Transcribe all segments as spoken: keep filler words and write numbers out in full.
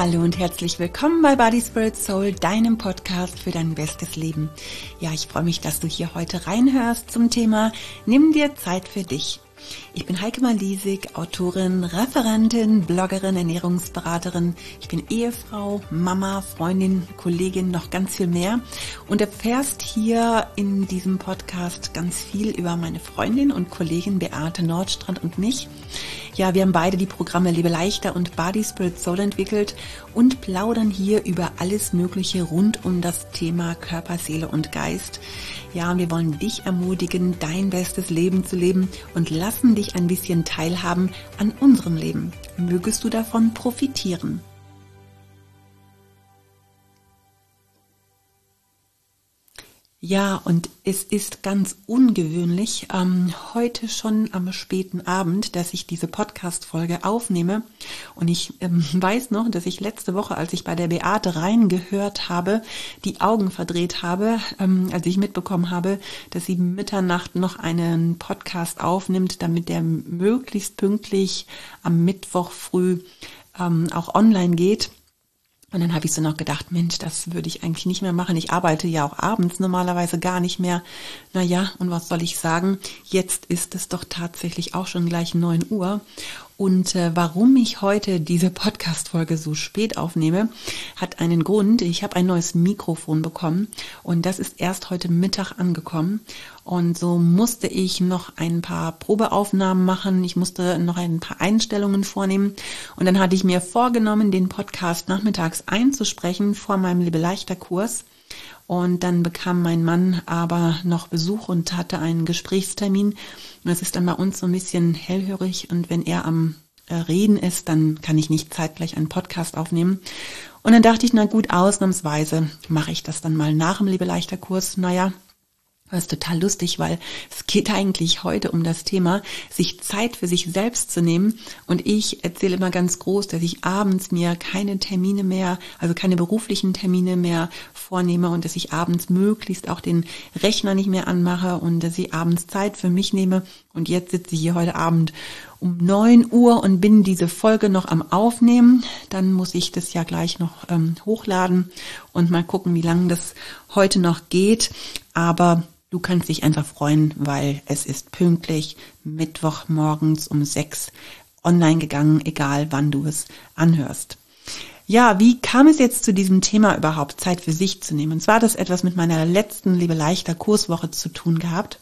Hallo und herzlich willkommen bei Body, Spirit, Soul, deinem Podcast für dein bestes Leben. Ja, ich freue mich, dass du hier heute reinhörst zum Thema Nimm dir Zeit für dich. Ich bin Heike Malisig, Autorin, Referentin, Bloggerin, Ernährungsberaterin. Ich bin Ehefrau, Mama, Freundin, Kollegin, noch ganz viel mehr. Und erfährst hier in diesem Podcast ganz viel über meine Freundin und Kollegin Beate Nordstrand und mich. Ja, wir haben beide die Programme Lebe leichter und Body, Spirit, Soul entwickelt und plaudern hier über alles Mögliche rund um das Thema Körper, Seele und Geist. Ja, wir wollen dich ermutigen, dein bestes Leben zu leben und lassen dich ein bisschen teilhaben an unserem Leben. Mögest du davon profitieren? Ja, und es ist ganz ungewöhnlich, ähm, heute schon am späten Abend, dass ich diese Podcast-Folge aufnehme. Und ich ähm, weiß noch, dass ich letzte Woche, als ich bei der Beate reingehört habe, die Augen verdreht habe, ähm, als ich mitbekommen habe, dass sie Mitternacht noch einen Podcast aufnimmt, damit der möglichst pünktlich am Mittwoch früh ähm, auch online geht. Und dann habe ich so noch gedacht, Mensch, das würde ich eigentlich nicht mehr machen. Ich arbeite ja auch abends normalerweise gar nicht mehr. Naja, und was soll ich sagen? Jetzt ist es doch tatsächlich auch schon gleich neun Uhr. Und äh, warum ich heute diese Podcast-Folge so spät aufnehme, hat einen Grund. Ich habe ein neues Mikrofon bekommen und das ist erst heute Mittag angekommen. Und so musste ich noch ein paar Probeaufnahmen machen. Ich musste noch ein paar Einstellungen vornehmen. Und dann hatte ich mir vorgenommen, den Podcast nachmittags einzusprechen vor meinem Lebe leichter Kurs. Und dann bekam mein Mann aber noch Besuch und hatte einen Gesprächstermin. Und es ist dann bei uns so ein bisschen hellhörig. Und wenn er am Reden ist, dann kann ich nicht zeitgleich einen Podcast aufnehmen. Und dann dachte ich, na gut, ausnahmsweise mache ich das dann mal nach dem Lebe leichter Kurs. Naja, das ist total lustig, weil es geht eigentlich heute um das Thema, sich Zeit für sich selbst zu nehmen. Und ich erzähle immer ganz groß, dass ich abends mir keine Termine mehr, also keine beruflichen Termine mehr vornehme und dass ich abends möglichst auch den Rechner nicht mehr anmache und dass ich abends Zeit für mich nehme. Und jetzt sitze ich hier heute Abend um neun Uhr und bin diese Folge noch am Aufnehmen. Dann muss ich das ja gleich noch ähm, hochladen und mal gucken, wie lange das heute noch geht. Aber du kannst dich einfach freuen, weil es ist pünktlich Mittwochmorgens um sechs online gegangen, egal wann du es anhörst. Ja, wie kam es jetzt zu diesem Thema überhaupt, Zeit für sich zu nehmen? Und zwar hat das etwas mit meiner letzten Lebe leichter Kurswoche zu tun gehabt.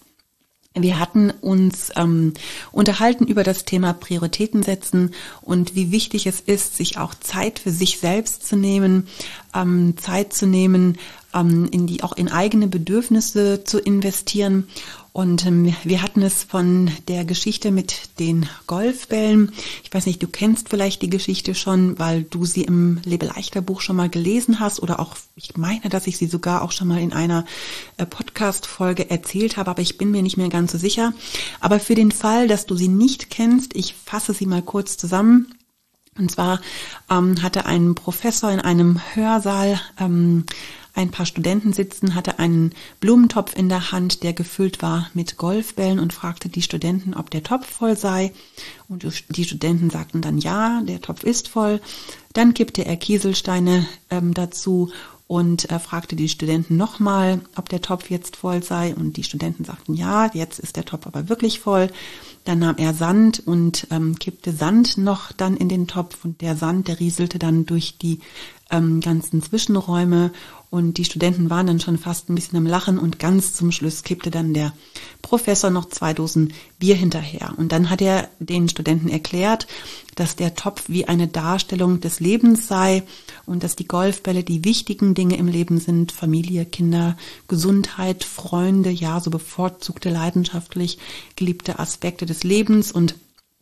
Wir hatten uns ähm, unterhalten über das Thema Prioritäten setzen und wie wichtig es ist, sich auch Zeit für sich selbst zu nehmen, ähm, Zeit zu nehmen, ähm, in die auch in eigene Bedürfnisse zu investieren. Und ähm, wir hatten es von der Geschichte mit den Golfbällen. Ich weiß nicht, du kennst vielleicht die Geschichte schon, weil du sie im Lebe leichter Buch schon mal gelesen hast oder auch, ich meine, dass ich sie sogar auch schon mal in einer äh, Podcast-Folge erzählt habe, aber ich bin mir nicht mehr ganz so sicher. Aber für den Fall, dass du sie nicht kennst, ich fasse sie mal kurz zusammen. Und zwar ähm, hatte ein Professor in einem Hörsaal ähm, ein paar Studenten sitzen, hatte einen Blumentopf in der Hand, der gefüllt war mit Golfbällen und fragte die Studenten, ob der Topf voll sei. Und die Studenten sagten dann, ja, der Topf ist voll. Dann kippte er Kieselsteine ähm, dazu und er fragte die Studenten nochmal, ob der Topf jetzt voll sei. Und die Studenten sagten, ja, jetzt ist der Topf aber wirklich voll. Dann nahm er Sand und ähm, kippte Sand noch dann in den Topf. Und der Sand, der rieselte dann durch die ähm, ganzen Zwischenräume. Und die Studenten waren dann schon fast ein bisschen am Lachen und ganz zum Schluss kippte dann der Professor noch zwei Dosen Bier hinterher. Und dann hat er den Studenten erklärt, dass der Topf wie eine Darstellung des Lebens sei und dass die Golfbälle die wichtigen Dinge im Leben sind, Familie, Kinder, Gesundheit, Freunde, ja, so bevorzugte, leidenschaftlich geliebte Aspekte des Lebens. Und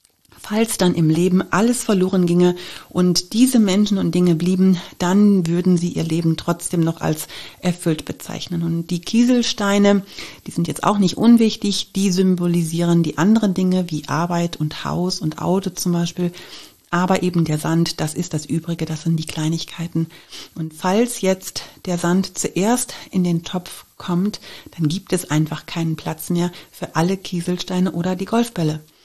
falls dann im Leben alles verloren ginge und diese Menschen und Dinge blieben, dann würden sie ihr Leben trotzdem noch als erfüllt bezeichnen. Und die Kieselsteine, die sind jetzt auch nicht unwichtig, die symbolisieren die anderen Dinge wie Arbeit und Haus und Auto zum Beispiel. Aber eben der Sand, das ist das Übrige, das sind die Kleinigkeiten. Und falls jetzt der Sand zuerst in den Topf kommt, dann gibt es einfach keinen Platz mehr für alle Kieselsteine oder die Golfbälle.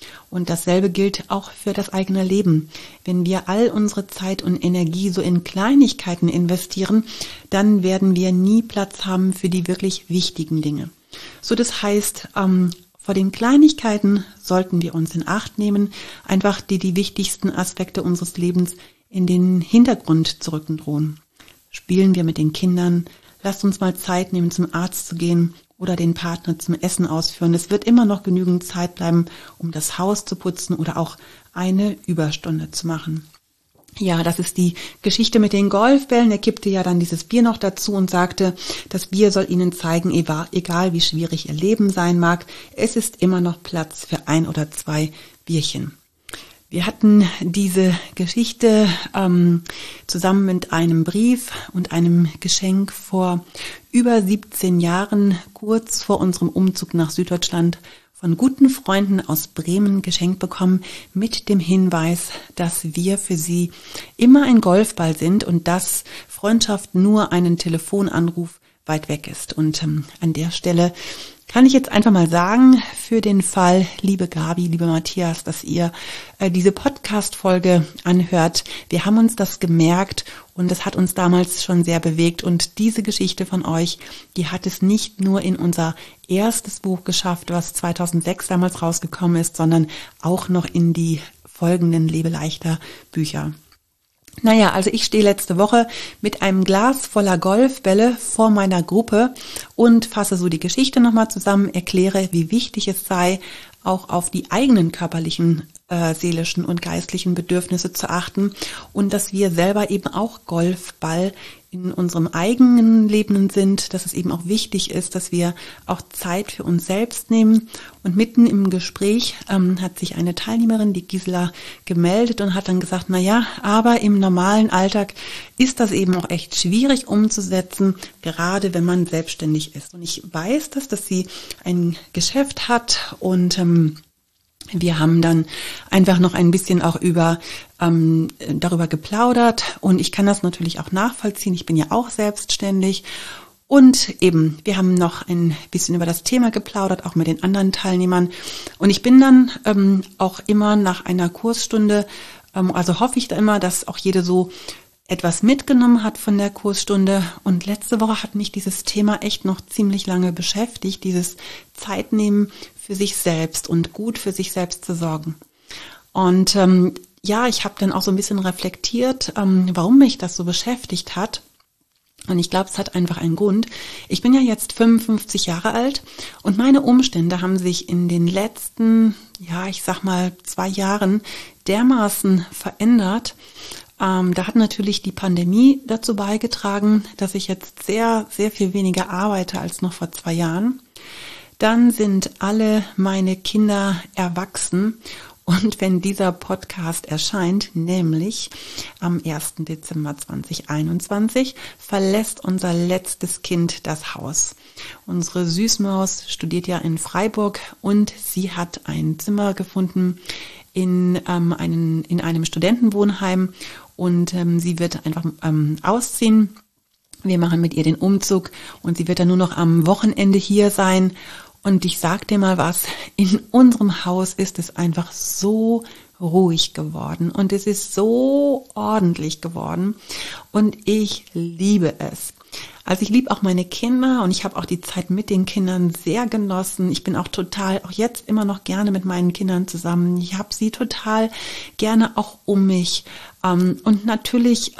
Und dasselbe gilt auch für das eigene Leben. Wenn wir all unsere Zeit und Energie so in Kleinigkeiten investieren, dann werden wir nie Platz haben für die wirklich wichtigen Dinge. So, das heißt, ähm, vor den Kleinigkeiten sollten wir uns in Acht nehmen, einfach die die wichtigsten Aspekte unseres Lebens in den Hintergrund zu rücken drohen. Spielen wir mit den Kindern, lasst uns mal Zeit nehmen, zum Arzt zu gehen oder den Partner zum Essen ausführen. Es wird immer noch genügend Zeit bleiben, um das Haus zu putzen oder auch eine Überstunde zu machen. Ja, das ist die Geschichte mit den Golfbällen. Er kippte ja dann dieses Bier noch dazu und sagte, das Bier soll ihnen zeigen, egal wie schwierig ihr Leben sein mag, es ist immer noch Platz für ein oder zwei Bierchen. Wir hatten diese Geschichte ähm, zusammen mit einem Brief und einem Geschenk vor über siebzehn Jahren, kurz vor unserem Umzug nach Süddeutschland, von guten Freunden aus Bremen geschenkt bekommen, mit dem Hinweis, dass wir für sie immer ein Golfball sind und dass Freundschaft nur einen Telefonanruf weit weg ist. Und ähm, an der Stelle kann ich jetzt einfach mal sagen, für den Fall, liebe Gabi, liebe Matthias, dass ihr äh, diese Podcast-Folge anhört. Wir haben uns das gemerkt und das hat uns damals schon sehr bewegt. Und diese Geschichte von euch, die hat es nicht nur in unser erstes Buch geschafft, was zweitausendsechs damals rausgekommen ist, sondern auch noch in die folgenden Lebe leichter Bücher. Naja, also ich stehe letzte Woche mit einem Glas voller Golfbälle vor meiner Gruppe und fasse so die Geschichte nochmal zusammen, erkläre, wie wichtig es sei, auch auf die eigenen körperlichen, äh, seelischen und geistlichen Bedürfnisse zu achten und dass wir selber eben auch Golfball in unserem eigenen Leben sind, dass es eben auch wichtig ist, dass wir auch Zeit für uns selbst nehmen. Und mitten im Gespräch ähm, hat sich eine Teilnehmerin, die Gisela, gemeldet und hat dann gesagt, na ja, aber im normalen Alltag ist das eben auch echt schwierig umzusetzen, gerade wenn man selbstständig ist. Und ich weiß das, dass sie ein Geschäft hat und ähm, wir haben dann einfach noch ein bisschen auch über ähm, darüber geplaudert und ich kann das natürlich auch nachvollziehen. Ich bin ja auch selbstständig und eben, wir haben noch ein bisschen über das Thema geplaudert, auch mit den anderen Teilnehmern. Und ich bin dann ähm, auch immer nach einer Kursstunde, ähm, also hoffe ich da immer, dass auch jede so etwas mitgenommen hat von der Kursstunde. Und letzte Woche hat mich dieses Thema echt noch ziemlich lange beschäftigt, dieses Zeitnehmen für sich selbst und gut für sich selbst zu sorgen. Und ähm, ja, ich habe dann auch so ein bisschen reflektiert, ähm, warum mich das so beschäftigt hat. Und ich glaube, es hat einfach einen Grund. Ich bin ja jetzt fünfundfünfzig Jahre alt und meine Umstände haben sich in den letzten, ja, ich sag mal zwei Jahren dermaßen verändert. Ähm, da hat natürlich die Pandemie dazu beigetragen, dass ich jetzt sehr, sehr viel weniger arbeite als noch vor zwei Jahren. Dann sind alle meine Kinder erwachsen und wenn dieser Podcast erscheint, nämlich am ersten Dezember zweitausendeinundzwanzig, verlässt unser letztes Kind das Haus. Unsere Süßmaus studiert ja in Freiburg und sie hat ein Zimmer gefunden in, ähm, einen, in einem Studentenwohnheim und ähm, sie wird einfach ähm, ausziehen. Wir machen mit ihr den Umzug und sie wird dann nur noch am Wochenende hier sein. Und ich sag dir mal was, in unserem Haus ist es einfach so ruhig geworden und es ist so ordentlich geworden und ich liebe es. Also ich liebe auch meine Kinder und ich habe auch die Zeit mit den Kindern sehr genossen. Ich bin auch total, auch jetzt immer noch gerne mit meinen Kindern zusammen. Ich habe sie total gerne auch um mich. Und natürlich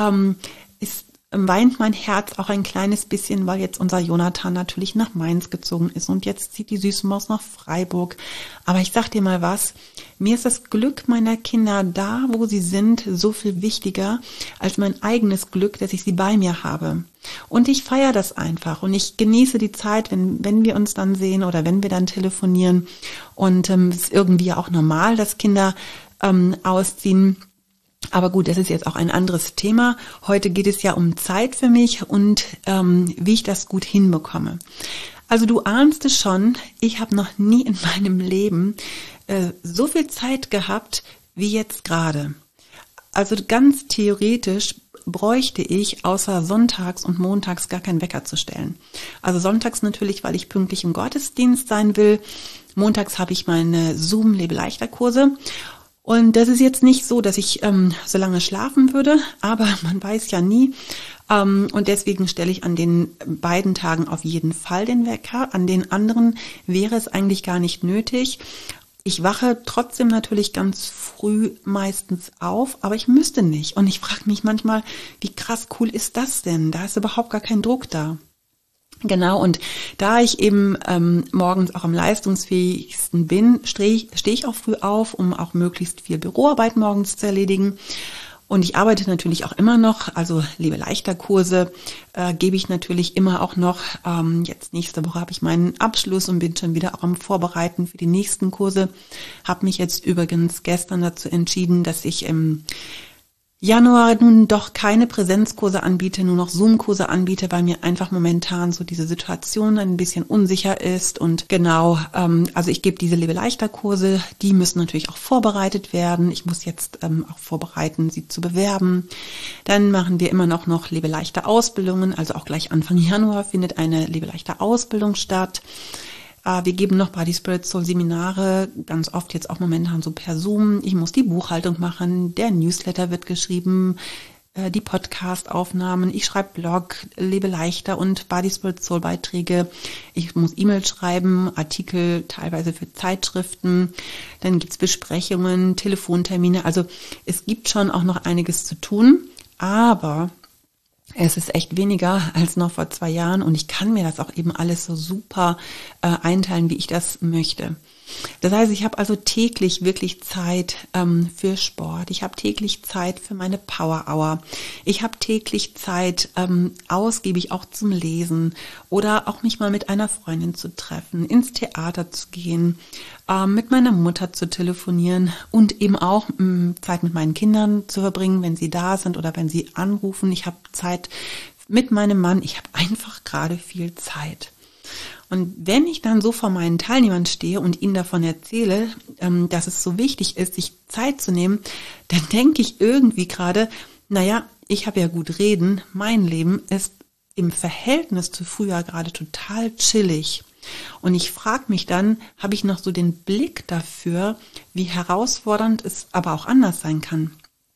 ist weint mein Herz auch ein kleines bisschen, weil jetzt unser Jonathan natürlich nach Mainz gezogen ist und jetzt zieht die süße Maus nach Freiburg. Aber ich sag dir mal was, mir ist das Glück meiner Kinder da, wo sie sind, so viel wichtiger als mein eigenes Glück, dass ich sie bei mir habe. Und ich feiere das einfach und ich genieße die Zeit, wenn wenn wir uns dann sehen oder wenn wir dann telefonieren. Und ähm, es ist irgendwie auch normal, dass Kinder ähm, ausziehen. Aber gut, das ist jetzt auch ein anderes Thema. Heute geht es ja um Zeit für mich und ähm, wie ich das gut hinbekomme. Also du ahnst es schon, ich habe noch nie in meinem Leben äh, so viel Zeit gehabt wie jetzt gerade. Also ganz theoretisch bräuchte ich außer sonntags und montags gar keinen Wecker zu stellen. Also sonntags natürlich, weil ich pünktlich im Gottesdienst sein will. montags habe ich meine Zoom-Lebe-Leichter-Kurse. Und das ist jetzt nicht so, dass ich ähm, so lange schlafen würde, aber man weiß ja nie. Ähm, und deswegen stelle ich an den beiden Tagen auf jeden Fall den Wecker. An den anderen wäre es eigentlich gar nicht nötig. Ich wache trotzdem natürlich ganz früh meistens auf, aber ich müsste nicht. Und ich frage mich manchmal, wie krass cool ist das denn? Da ist überhaupt gar kein Druck da. Genau, und da ich eben ähm, morgens auch am leistungsfähigsten bin, stehe steh ich auch früh auf, um auch möglichst viel Büroarbeit morgens zu erledigen. Und ich arbeite natürlich auch immer noch, also Lebe-Leichter-Kurse äh, gebe ich natürlich immer auch noch. Ähm, jetzt nächste Woche habe ich meinen Abschluss und bin schon wieder auch am Vorbereiten für die nächsten Kurse. Habe mich jetzt übrigens gestern dazu entschieden, dass ich im Januar nun doch keine Präsenzkurse anbiete, nur noch Zoom-Kurse anbiete, weil mir einfach momentan so diese Situation ein bisschen unsicher ist. Und genau, ähm, also ich gebe diese Lebe-Leichter-Kurse, die müssen natürlich auch vorbereitet werden. Ich muss jetzt ähm, auch vorbereiten, sie zu bewerben. Dann machen wir immer noch noch Lebe-Leichter-Ausbildungen, also auch gleich Anfang Januar findet eine Lebe-Leichter-Ausbildung statt. Wir geben noch Body Spirit Soul Seminare, ganz oft jetzt auch momentan so per Zoom. Ich muss die Buchhaltung machen, der Newsletter wird geschrieben, die Podcast-Aufnahmen, ich schreibe Blog, Lebe leichter und Body Spirit Soul Beiträge. Ich muss E-Mails schreiben, Artikel teilweise für Zeitschriften. Dann gibt's Besprechungen, Telefontermine. Also es gibt schon auch noch einiges zu tun, aber es ist echt weniger als noch vor zwei Jahren und ich kann mir das auch eben alles so super äh, einteilen, wie ich das möchte. Das heißt, ich habe also täglich wirklich Zeit ähm, für Sport. Ich habe täglich Zeit für meine Power Hour. Ich habe täglich Zeit, ähm, ausgiebig auch zum Lesen oder auch mich mal mit einer Freundin zu treffen, ins Theater zu gehen, ähm, mit meiner Mutter zu telefonieren und eben auch ähm, Zeit mit meinen Kindern zu verbringen, wenn sie da sind oder wenn sie anrufen. Ich habe Zeit mit meinem Mann. Ich habe einfach gerade viel Zeit. Und wenn ich dann so vor meinen Teilnehmern stehe und ihnen davon erzähle, dass es so wichtig ist, sich Zeit zu nehmen, dann denke ich irgendwie gerade, naja, ich habe ja gut reden, mein Leben ist im Verhältnis zu früher gerade total chillig. Und ich frage mich dann, habe ich noch so den Blick dafür, wie herausfordernd es aber auch anders sein kann.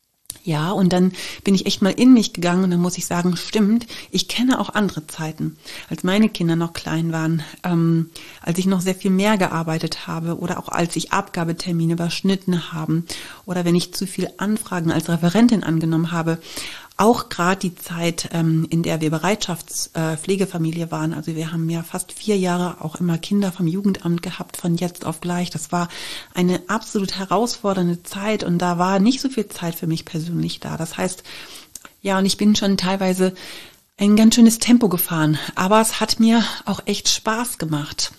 Ja, und dann bin ich echt mal in mich gegangen und dann muss ich sagen, stimmt, ich kenne auch andere Zeiten, als meine Kinder noch klein waren, ähm, als ich noch sehr viel mehr gearbeitet habe oder auch als ich Abgabetermine überschnitten habe oder wenn ich zu viel Anfragen als Referentin angenommen habe. Auch gerade die Zeit, ähm, in der wir Bereitschaftspflegefamilie äh, waren, also wir haben ja fast vier Jahre auch immer Kinder vom Jugendamt gehabt, von jetzt auf gleich. Das war eine absolut herausfordernde Zeit und da war nicht so viel Zeit für mich persönlich da. Das heißt, ja, und ich bin schon teilweise ein ganz schönes Tempo gefahren, aber es hat mir auch echt Spaß gemacht.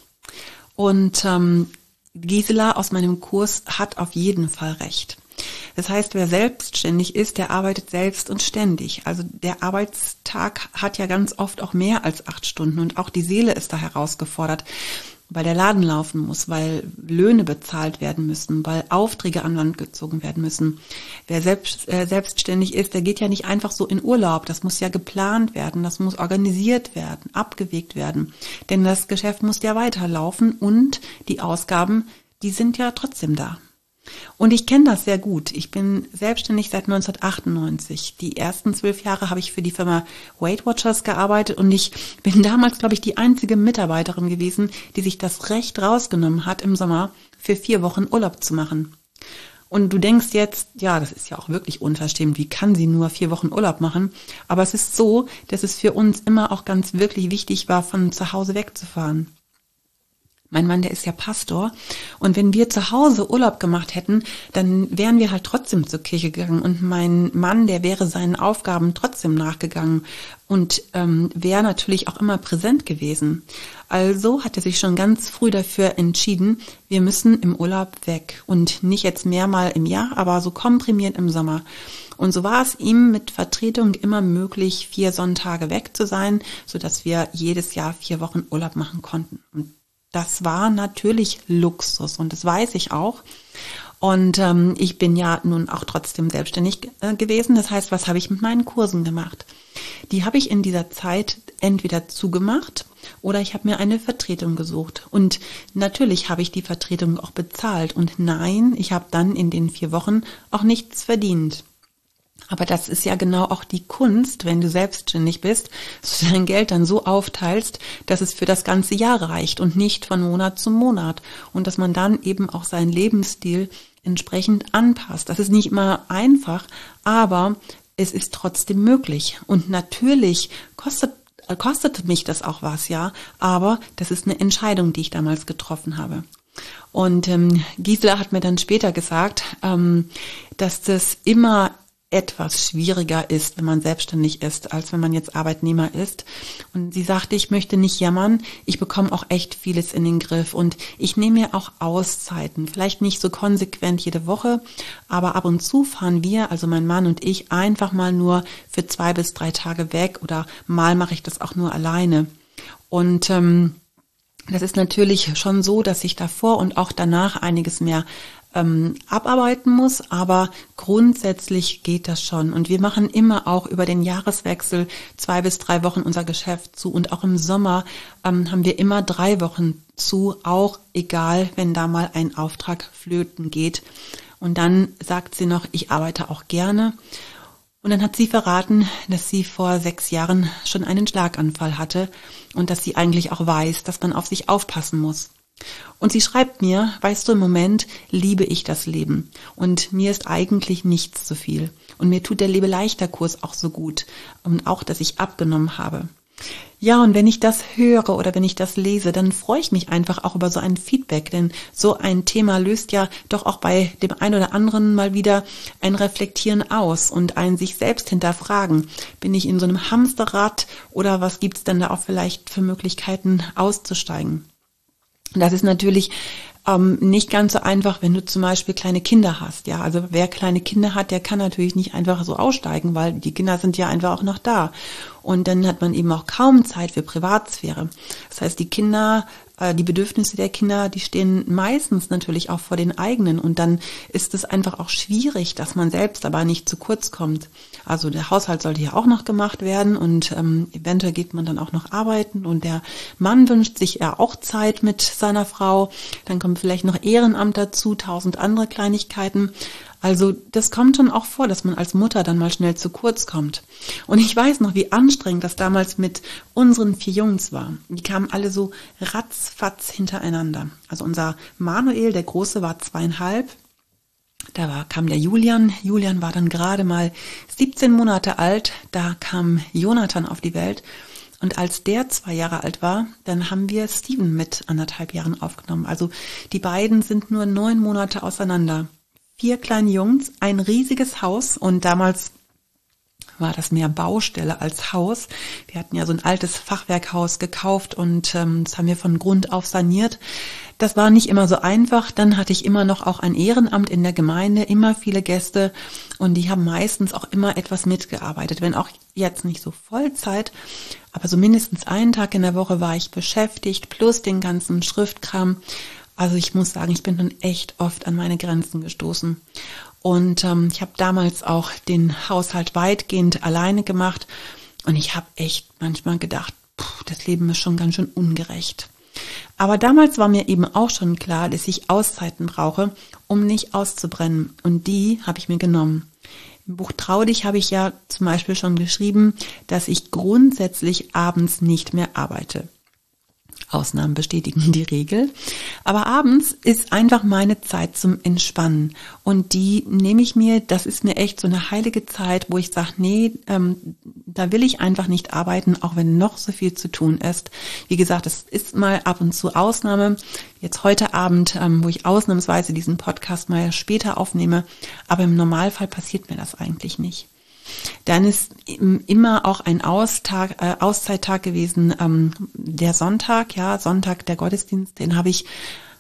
Und ähm, Gisela aus meinem Kurs hat auf jeden Fall recht. Das heißt, wer selbstständig ist, der arbeitet selbst und ständig. Also der Arbeitstag hat ja ganz oft auch mehr als acht Stunden und auch die Seele ist da herausgefordert, weil der Laden laufen muss, weil Löhne bezahlt werden müssen, weil Aufträge an Land gezogen werden müssen. Wer selbst, äh, selbstständig ist, der geht ja nicht einfach so in Urlaub. Das muss ja geplant werden, das muss organisiert werden, abgewegt werden. Denn das Geschäft muss ja weiterlaufen und die Ausgaben, die sind ja trotzdem da. Und ich kenne das sehr gut. Ich bin selbstständig seit neunzehnhundertachtundneunzig. Die ersten zwölf Jahre habe ich für die Firma Weight Watchers gearbeitet und ich bin damals, glaube ich, die einzige Mitarbeiterin gewesen, die sich das Recht rausgenommen hat, im Sommer für vier Wochen Urlaub zu machen. Und du denkst jetzt, ja, das ist ja auch wirklich unverschämt. Wie kann sie nur vier Wochen Urlaub machen? Aber es ist so, dass es für uns immer auch ganz wirklich wichtig war, von zu Hause wegzufahren. Mein Mann, der ist ja Pastor und wenn wir zu Hause Urlaub gemacht hätten, dann wären wir halt trotzdem zur Kirche gegangen und mein Mann, der wäre seinen Aufgaben trotzdem nachgegangen und ähm, wäre natürlich auch immer präsent gewesen. Also hat er sich schon ganz früh dafür entschieden, wir müssen im Urlaub weg und nicht jetzt mehrmal im Jahr, aber so komprimiert im Sommer. Und so war es ihm mit Vertretung immer möglich, vier Sonntage weg zu sein, sodass wir jedes Jahr vier Wochen Urlaub machen konnten. Und das war natürlich Luxus und das weiß ich auch. Und ähm, ich bin ja nun auch trotzdem selbstständig äh, gewesen. Das heißt, was habe ich mit meinen Kursen gemacht? Die habe ich in dieser Zeit entweder zugemacht oder ich habe mir eine Vertretung gesucht. Und natürlich habe ich die Vertretung auch bezahlt. Und nein, ich habe dann in den vier Wochen auch nichts verdient. Aber das ist ja genau auch die Kunst, wenn du selbstständig bist, dass du dein Geld dann so aufteilst, dass es für das ganze Jahr reicht und nicht von Monat zu Monat. Und dass man dann eben auch seinen Lebensstil entsprechend anpasst. Das ist nicht immer einfach, aber es ist trotzdem möglich. Und natürlich kostet, kostete mich das auch was, ja. Aber das ist eine Entscheidung, die ich damals getroffen habe. Und ähm, Gisela hat mir dann später gesagt, ähm, dass das immer etwas schwieriger ist, wenn man selbstständig ist, als wenn man jetzt Arbeitnehmer ist. Und sie sagte, ich möchte nicht jammern, ich bekomme auch echt vieles in den Griff und ich nehme mir auch Auszeiten, vielleicht nicht so konsequent jede Woche, aber ab und zu fahren wir, also mein Mann und ich, einfach mal nur für zwei bis drei Tage weg oder mal mache ich das auch nur alleine. Und ähm, das ist natürlich schon so, dass ich davor und auch danach einiges mehr ähm, abarbeiten muss, aber grundsätzlich geht das schon. Und wir machen immer auch über den Jahreswechsel zwei bis drei Wochen unser Geschäft zu. Und auch im Sommer ähm, haben wir immer drei Wochen zu, auch egal, wenn da mal ein Auftrag flöten geht. Und dann sagt sie noch, ich arbeite auch gerne. Und dann hat sie verraten, dass sie vor sechs Jahren schon einen Schlaganfall hatte und dass sie eigentlich auch weiß, dass man auf sich aufpassen muss. Und sie schreibt mir, weißt du, im Moment liebe ich das Leben und mir ist eigentlich nichts zu viel. Und mir tut der Lebe-leichter-Kurs auch so gut und auch, dass ich abgenommen habe. Ja, und wenn ich das höre oder wenn ich das lese, dann freue ich mich einfach auch über so ein Feedback, denn so ein Thema löst ja doch auch bei dem einen oder anderen mal wieder ein Reflektieren aus und ein sich selbst hinterfragen. Bin ich in so einem Hamsterrad oder was gibt's denn da auch vielleicht für Möglichkeiten auszusteigen? Das ist natürlich ähm, nicht ganz so einfach, wenn du zum Beispiel kleine Kinder hast. Ja, also wer kleine Kinder hat, der kann natürlich nicht einfach so aussteigen, weil die Kinder sind ja einfach auch noch da. Und dann hat man eben auch kaum Zeit für Privatsphäre. Das heißt, die Kinder, äh, die Bedürfnisse der Kinder, die stehen meistens natürlich auch vor den eigenen. Und dann ist es einfach auch schwierig, dass man selbst aber nicht zu kurz kommt. Also der Haushalt sollte ja auch noch gemacht werden und ähm, eventuell geht man dann auch noch arbeiten und der Mann wünscht sich ja auch Zeit mit seiner Frau. Dann kommt vielleicht noch Ehrenamt dazu, tausend andere Kleinigkeiten. Also das kommt schon auch vor, dass man als Mutter dann mal schnell zu kurz kommt. Und ich weiß noch, wie anstrengend das damals mit unseren vier Jungs war. Die kamen alle so ratzfatz hintereinander. Also unser Manuel, der Große, war zweieinhalb. Da war, kam der Julian. Julian war dann gerade mal siebzehn Monate alt. Da kam Jonathan auf die Welt. Und als der zwei Jahre alt war, dann haben wir Steven mit anderthalb Jahren aufgenommen. Also die beiden sind nur neun Monate auseinander. Vier kleine Jungs, ein riesiges Haus und damals war das mehr Baustelle als Haus. Wir hatten ja so ein altes Fachwerkhaus gekauft und ähm, das haben wir von Grund auf saniert. Das war nicht immer so einfach. Dann hatte ich immer noch auch ein Ehrenamt in der Gemeinde, immer viele Gäste und die haben meistens auch immer etwas mitgearbeitet, wenn auch jetzt nicht so Vollzeit, aber so mindestens einen Tag in der Woche war ich beschäftigt, plus den ganzen Schriftkram. Also ich muss sagen, ich bin dann echt oft an meine Grenzen gestoßen. Und ähm, ich habe damals auch den Haushalt weitgehend alleine gemacht. Und ich habe echt manchmal gedacht, puh, das Leben ist schon ganz schön ungerecht. Aber damals war mir eben auch schon klar, dass ich Auszeiten brauche, um nicht auszubrennen. Und die habe ich mir genommen. Im Buch Trau dich habe ich ja zum Beispiel schon geschrieben, dass ich grundsätzlich abends nicht mehr arbeite. Ausnahmen bestätigen die Regel. Aber abends ist einfach meine Zeit zum Entspannen. Und die nehme ich mir, das ist mir echt so eine heilige Zeit, wo ich sage, nee, ähm, da will ich einfach nicht arbeiten, auch wenn noch so viel zu tun ist. Wie gesagt, es ist mal ab und zu Ausnahme. Jetzt heute Abend, ähm, wo ich ausnahmsweise diesen Podcast mal später aufnehme. Aber im Normalfall passiert mir das eigentlich nicht. Dann ist immer auch ein Austag, äh, Auszeittag gewesen, ähm, der Sonntag, ja, Sonntag der Gottesdienst, den habe ich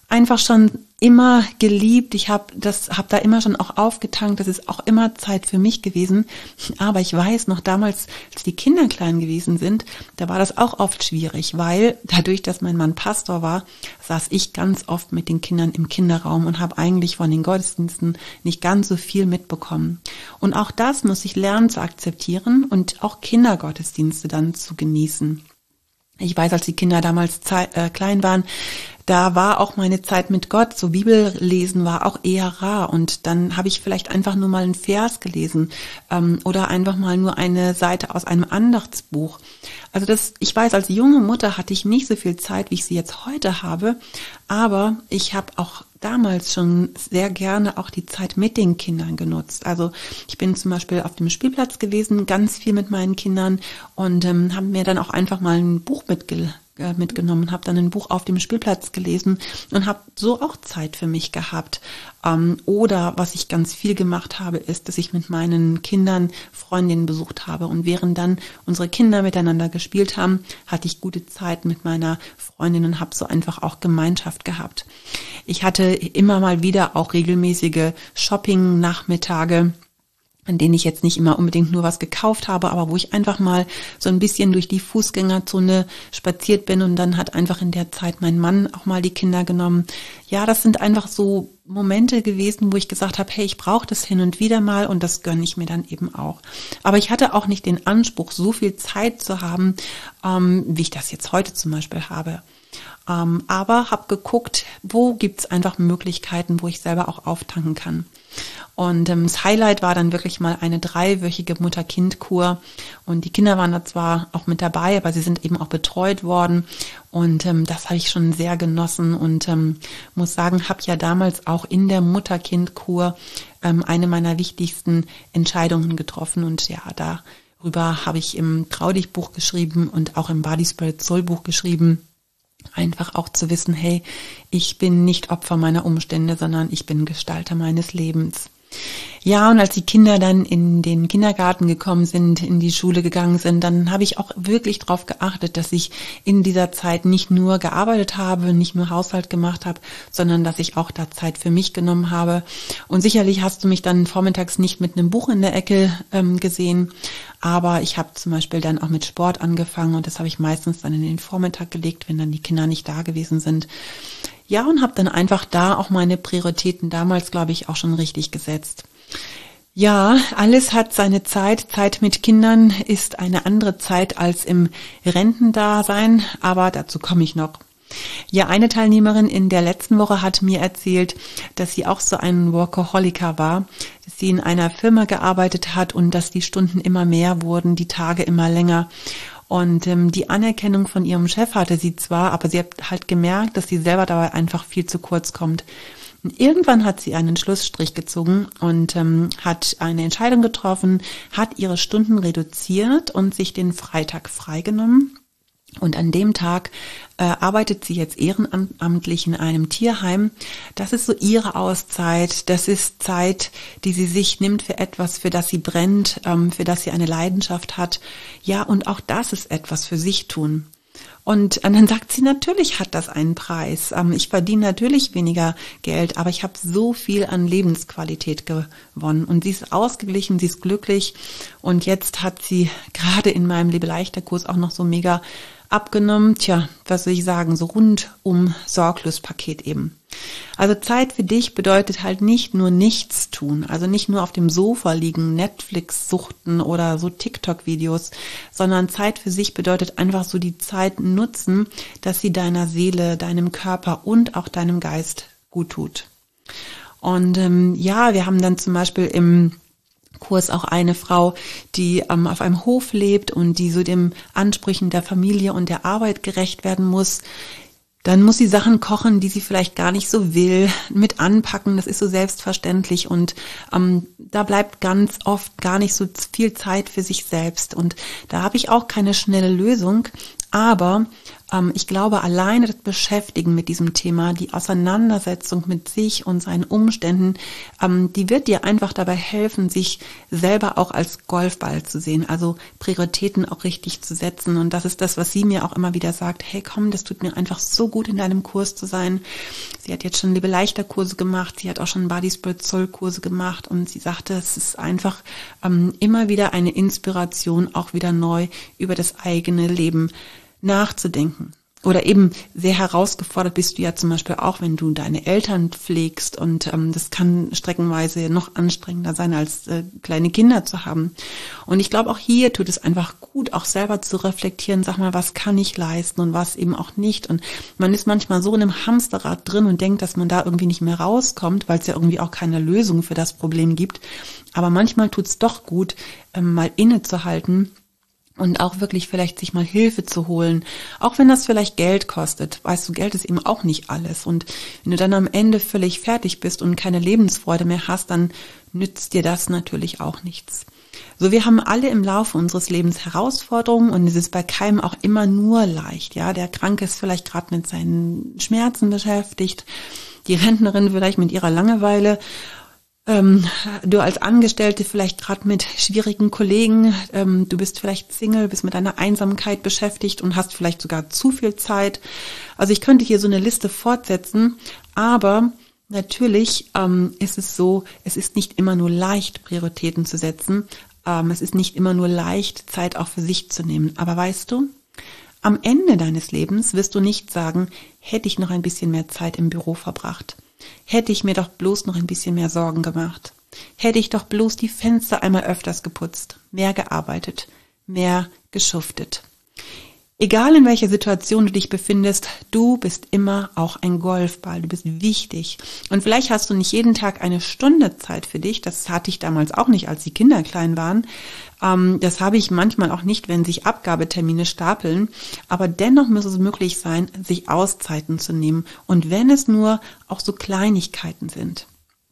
einfach schon immer geliebt. Ich habe das, habe da immer schon auch aufgetankt. Das ist auch immer Zeit für mich gewesen. Aber ich weiß noch damals, als die Kinder klein gewesen sind, da war das auch oft schwierig, weil dadurch, dass mein Mann Pastor war, saß ich ganz oft mit den Kindern im Kinderraum und habe eigentlich von den Gottesdiensten nicht ganz so viel mitbekommen. Und auch das muss ich lernen zu akzeptieren und auch Kindergottesdienste dann zu genießen. Ich weiß, als die Kinder damals zei- äh, klein waren, da war auch meine Zeit mit Gott, so Bibellesen war auch eher rar und dann habe ich vielleicht einfach nur mal einen Vers gelesen ähm, oder einfach mal nur eine Seite aus einem Andachtsbuch. Also das, ich weiß, als junge Mutter hatte ich nicht so viel Zeit, wie ich sie jetzt heute habe, aber ich habe auch damals schon sehr gerne auch die Zeit mit den Kindern genutzt. Also ich bin zum Beispiel auf dem Spielplatz gewesen, ganz viel mit meinen Kindern und ähm, haben mir dann auch einfach mal ein Buch mitge- äh, mitgenommen, habe dann ein Buch auf dem Spielplatz gelesen und habe so auch Zeit für mich gehabt. Ähm, oder was ich ganz viel gemacht habe, ist, dass ich mit meinen Kindern Freundinnen besucht habe und während dann unsere Kinder miteinander gespielt haben, hatte ich gute Zeit mit meiner Freundin und habe so einfach auch Gemeinschaft gehabt. Ich hatte immer mal wieder auch regelmäßige Shopping-Nachmittage, an denen ich jetzt nicht immer unbedingt nur was gekauft habe, aber wo ich einfach mal so ein bisschen durch die Fußgängerzone spaziert bin und dann hat einfach in der Zeit mein Mann auch mal die Kinder genommen. Ja, das sind einfach so Momente gewesen, wo ich gesagt habe, hey, ich brauche das hin und wieder mal und das gönne ich mir dann eben auch. Aber ich hatte auch nicht den Anspruch, so viel Zeit zu haben, ähm, wie ich das jetzt heute zum Beispiel habe. Ähm, aber habe geguckt, wo gibt's einfach Möglichkeiten, wo ich selber auch auftanken kann. Und ähm, das Highlight war dann wirklich mal eine dreiwöchige Mutter-Kind-Kur. Und die Kinder waren da zwar auch mit dabei, aber sie sind eben auch betreut worden. Und ähm, das habe ich schon sehr genossen und ähm, muss sagen, habe ja damals auch in der Mutter-Kind-Kur ähm, eine meiner wichtigsten Entscheidungen getroffen. Und ja, darüber habe ich im Trau-dich-Buch geschrieben und auch im Body Spirit Soul Buch geschrieben. Einfach auch zu wissen, hey, ich bin nicht Opfer meiner Umstände, sondern ich bin Gestalter meines Lebens. Ja, und als die Kinder dann in den Kindergarten gekommen sind, in die Schule gegangen sind, dann habe ich auch wirklich darauf geachtet, dass ich in dieser Zeit nicht nur gearbeitet habe, nicht nur Haushalt gemacht habe, sondern dass ich auch da Zeit für mich genommen habe. Und sicherlich hast du mich dann vormittags nicht mit einem Buch in der Ecke ähm, gesehen, aber ich habe zum Beispiel dann auch mit Sport angefangen und das habe ich meistens dann in den Vormittag gelegt, wenn dann die Kinder nicht da gewesen sind. Ja, und habe dann einfach da auch meine Prioritäten damals, glaube ich, auch schon richtig gesetzt. Ja, alles hat seine Zeit. Zeit mit Kindern ist eine andere Zeit als im Rentendasein, aber dazu komme ich noch. Ja, eine Teilnehmerin in der letzten Woche hat mir erzählt, dass sie auch so ein Workaholiker war, dass sie in einer Firma gearbeitet hat und dass die Stunden immer mehr wurden, die Tage immer länger. Und ähm, die Anerkennung von ihrem Chef hatte sie zwar, aber sie hat halt gemerkt, dass sie selber dabei einfach viel zu kurz kommt. Und irgendwann hat sie einen Schlussstrich gezogen und ähm, hat eine Entscheidung getroffen, hat ihre Stunden reduziert und sich den Freitag freigenommen. Und an dem Tag äh, arbeitet sie jetzt ehrenamtlich in einem Tierheim. Das ist so ihre Auszeit. Das ist Zeit, die sie sich nimmt für etwas, für das sie brennt, ähm, für das sie eine Leidenschaft hat. Ja, und auch das ist etwas für sich tun. Und dann sagt sie, natürlich hat das einen Preis. Ähm, ich verdiene natürlich weniger Geld, aber ich habe so viel an Lebensqualität gewonnen. Und sie ist ausgeglichen, sie ist glücklich. Und jetzt hat sie gerade in meinem Lebe-Leichter-Kurs auch noch so mega abgenommen. Tja, was soll ich sagen, so rundum Sorglos-Paket eben. Also Zeit für dich bedeutet halt nicht nur nichts tun, also nicht nur auf dem Sofa liegen, Netflix suchten oder so TikTok-Videos, sondern Zeit für sich bedeutet einfach so die Zeit nutzen, dass sie deiner Seele, deinem Körper und auch deinem Geist gut tut. Und ähm, ja, wir haben dann zum Beispiel im Kurs auch eine Frau, die ähm, auf einem Hof lebt und die so den Ansprüchen der Familie und der Arbeit gerecht werden muss. Dann muss sie Sachen kochen, die sie vielleicht gar nicht so will, mit anpacken, das ist so selbstverständlich und ähm, da bleibt ganz oft gar nicht so viel Zeit für sich selbst und da habe ich auch keine schnelle Lösung, aber Ähm, ich glaube, alleine das Beschäftigen mit diesem Thema, die Auseinandersetzung mit sich und seinen Umständen, ähm, die wird dir einfach dabei helfen, sich selber auch als Golfball zu sehen, also Prioritäten auch richtig zu setzen. Und das ist das, was sie mir auch immer wieder sagt, hey komm, das tut mir einfach so gut, in deinem Kurs zu sein. Sie hat jetzt schon Liebe-Leichter-Kurse gemacht, sie hat auch schon Body Spirit Soul Kurse gemacht und sie sagte, es ist einfach ähm, immer wieder eine Inspiration, auch wieder neu über das eigene Leben nachzudenken. Oder eben sehr herausgefordert bist du ja zum Beispiel auch, wenn du deine Eltern pflegst und ähm, das kann streckenweise noch anstrengender sein, als äh, kleine Kinder zu haben. Und ich glaube, auch hier tut es einfach gut, auch selber zu reflektieren, sag mal, was kann ich leisten und was eben auch nicht. Und man ist manchmal so in einem Hamsterrad drin und denkt, dass man da irgendwie nicht mehr rauskommt, weil es ja irgendwie auch keine Lösung für das Problem gibt. Aber manchmal tut es doch gut, ähm, mal innezuhalten. Und auch wirklich vielleicht sich mal Hilfe zu holen, auch wenn das vielleicht Geld kostet. Weißt du, Geld ist eben auch nicht alles. Und wenn du dann am Ende völlig fertig bist und keine Lebensfreude mehr hast, dann nützt dir das natürlich auch nichts. So, wir haben alle im Laufe unseres Lebens Herausforderungen und es ist bei keinem auch immer nur leicht. Ja, der Kranke ist vielleicht gerade mit seinen Schmerzen beschäftigt, die Rentnerin vielleicht mit ihrer Langeweile. Ähm, du als Angestellte vielleicht gerade mit schwierigen Kollegen, ähm, du bist vielleicht Single, bist mit deiner Einsamkeit beschäftigt und hast vielleicht sogar zu viel Zeit. Also ich könnte hier so eine Liste fortsetzen, aber natürlich ähm, ist es so, es ist nicht immer nur leicht, Prioritäten zu setzen. Ähm, es ist nicht immer nur leicht, Zeit auch für sich zu nehmen. Aber weißt du, am Ende deines Lebens wirst du nicht sagen, hätte ich noch ein bisschen mehr Zeit im Büro verbracht. Hätte ich mir doch bloß noch ein bisschen mehr Sorgen gemacht. Hätte ich doch bloß die Fenster einmal öfters geputzt, mehr gearbeitet, mehr geschuftet. Egal in welcher Situation du dich befindest, du bist immer auch ein Golfball, du bist wichtig. Und vielleicht hast du nicht jeden Tag eine Stunde Zeit für dich, das hatte ich damals auch nicht, als die Kinder klein waren. Ähm, das habe ich manchmal auch nicht, wenn sich Abgabetermine stapeln. Aber dennoch muss es möglich sein, sich Auszeiten zu nehmen. Und wenn es nur auch so Kleinigkeiten sind.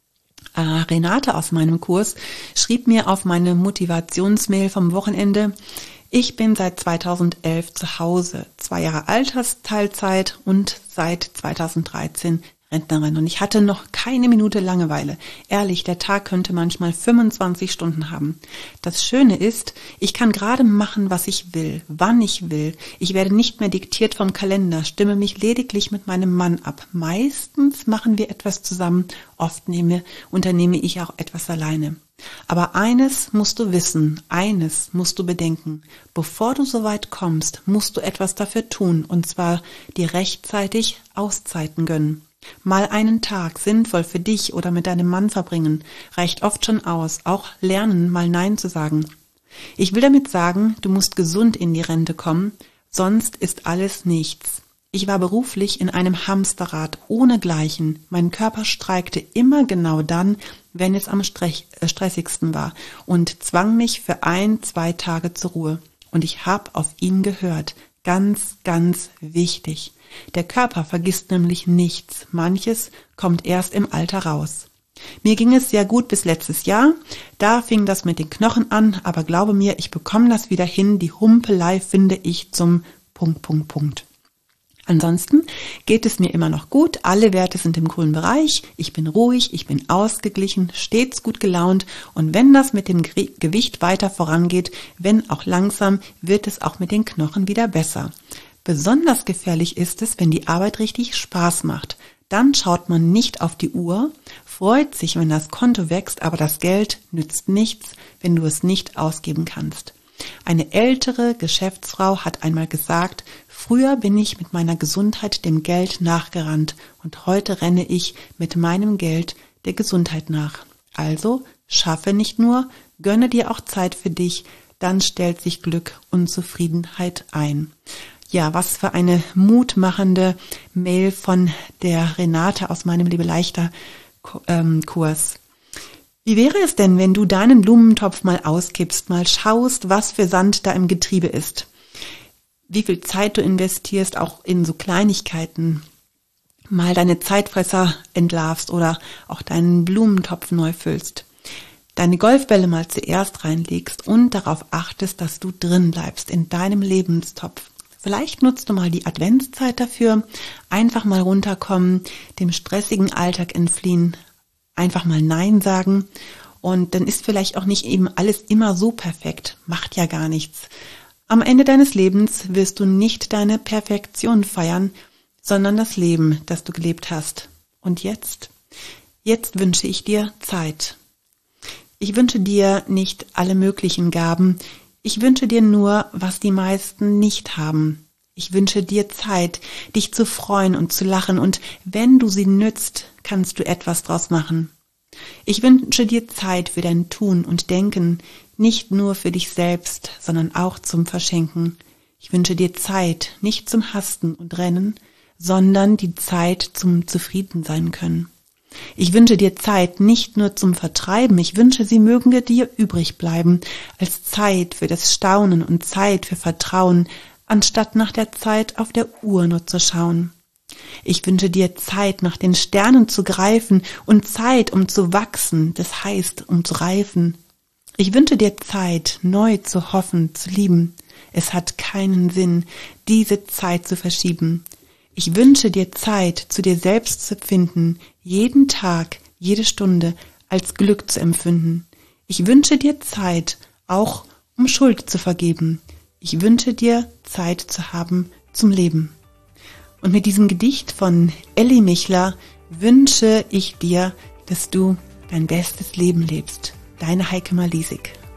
Äh, Renate aus meinem Kurs schrieb mir auf meine Motivationsmail vom Wochenende: Ich bin seit zweitausendelf zu Hause, zwei Jahre Altersteilzeit und seit zweitausenddreizehn Rentnerin. Und ich hatte noch keine Minute Langeweile. Ehrlich, der Tag könnte manchmal fünfundzwanzig Stunden haben. Das Schöne ist, ich kann gerade machen, was ich will, wann ich will. Ich werde nicht mehr diktiert vom Kalender, stimme mich lediglich mit meinem Mann ab. Meistens machen wir etwas zusammen, oft nehme, unternehme ich auch etwas alleine. Aber eines musst du wissen, eines musst du bedenken. Bevor du so weit kommst, musst du etwas dafür tun, und zwar dir rechtzeitig Auszeiten gönnen. Mal einen Tag sinnvoll für dich oder mit deinem Mann verbringen, reicht oft schon aus. Auch lernen, mal Nein zu sagen. Ich will damit sagen, du musst gesund in die Rente kommen, sonst ist alles nichts. Ich war beruflich in einem Hamsterrad ohnegleichen. Mein Körper streikte immer genau dann, wenn es am stressigsten war, und zwang mich für ein, zwei Tage zur Ruhe. Und ich habe auf ihn gehört. Ganz, ganz wichtig. Der Körper vergisst nämlich nichts. Manches kommt erst im Alter raus. Mir ging es sehr gut bis letztes Jahr. Da fing das mit den Knochen an, aber glaube mir, ich bekomme das wieder hin. Die Humpelei finde ich zum Punkt, Punkt, Punkt. Ansonsten geht es mir immer noch gut. Alle Werte sind im grünen Bereich. Ich bin ruhig, ich bin ausgeglichen, stets gut gelaunt. Und wenn das mit dem Gewicht weiter vorangeht, wenn auch langsam, wird es auch mit den Knochen wieder besser. Besonders gefährlich ist es, wenn die Arbeit richtig Spaß macht. Dann schaut man nicht auf die Uhr, freut sich, wenn das Konto wächst, aber das Geld nützt nichts, wenn du es nicht ausgeben kannst. Eine ältere Geschäftsfrau hat einmal gesagt: Früher bin ich mit meiner Gesundheit dem Geld nachgerannt und heute renne ich mit meinem Geld der Gesundheit nach. Also schaffe nicht nur, gönne dir auch Zeit für dich, dann stellt sich Glück und Zufriedenheit ein. Ja, was für eine mutmachende Mail von der Renate aus meinem Liebe-Leichter-Kurs. Wie wäre es denn, wenn du deinen Blumentopf mal auskippst, mal schaust, was für Sand da im Getriebe ist? Wie viel Zeit du investierst, auch in so Kleinigkeiten, mal deine Zeitfresser entlarvst oder auch deinen Blumentopf neu füllst. Deine Golfbälle mal zuerst reinlegst und darauf achtest, dass du drin bleibst in deinem Lebenstopf. Vielleicht nutzt du mal die Adventszeit dafür, einfach mal runterkommen, dem stressigen Alltag entfliehen, einfach mal Nein sagen und dann ist vielleicht auch nicht eben alles immer so perfekt, macht ja gar nichts. Am Ende deines Lebens wirst du nicht deine Perfektion feiern, sondern das Leben, das du gelebt hast. Und jetzt? Jetzt wünsche ich dir Zeit. Ich wünsche dir nicht alle möglichen Gaben, ich wünsche dir nur, was die meisten nicht haben. Ich wünsche dir Zeit, dich zu freuen und zu lachen und wenn du sie nützt, kannst du etwas draus machen. Ich wünsche dir Zeit für dein Tun und Denken, nicht nur für dich selbst, sondern auch zum Verschenken. Ich wünsche dir Zeit, nicht zum Hasten und Rennen, sondern die Zeit zum Zufriedensein können. Ich wünsche dir Zeit nicht nur zum Vertreiben, ich wünsche, sie mögen dir übrig bleiben, als Zeit für das Staunen und Zeit für Vertrauen, anstatt nach der Zeit auf der Uhr nur zu schauen. Ich wünsche dir Zeit, nach den Sternen zu greifen und Zeit, um zu wachsen, das heißt, um zu reifen. Ich wünsche dir Zeit, neu zu hoffen, zu lieben. Es hat keinen Sinn, diese Zeit zu verschieben. Ich wünsche dir Zeit, zu dir selbst zu finden, jeden Tag, jede Stunde als Glück zu empfinden. Ich wünsche dir Zeit, auch um Schuld zu vergeben. Ich wünsche dir Zeit zu haben zum Leben. Und mit diesem Gedicht von Elli Michler wünsche ich dir, dass du dein bestes Leben lebst. Deine Heike Malisik.